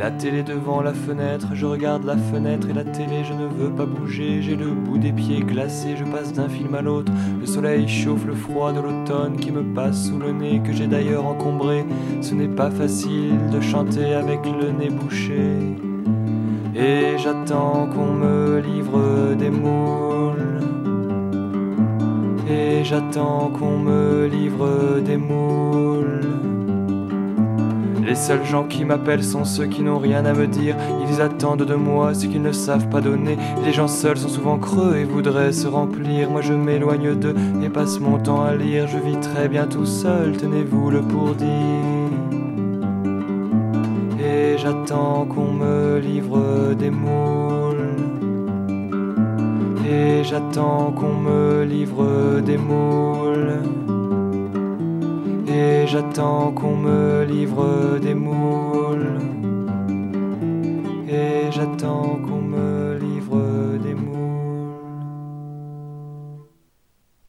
La télé devant la fenêtre, je regarde la fenêtre et la télé, je ne veux pas bouger. J'ai le bout des pieds glacé, je passe d'un film à l'autre. Le soleil chauffe le froid de l'automne qui me passe sous le nez, que j'ai d'ailleurs encombré. Ce n'est pas facile de chanter avec le nez bouché. Et j'attends qu'on me livre des moules. Et j'attends qu'on me livre des moules. Les seuls gens qui m'appellent sont ceux qui n'ont rien à me dire. Ils attendent de moi ce qu'ils ne savent pas donner. Les gens seuls sont souvent creux et voudraient se remplir. Moi je m'éloigne d'eux et passe mon temps à lire. Je vis très bien tout seul, tenez-vous le pour dire. Et j'attends qu'on me livre des moules. Et j'attends qu'on me livre des moules. Et j'attends qu'on me livre des moules. Et j'attends qu'on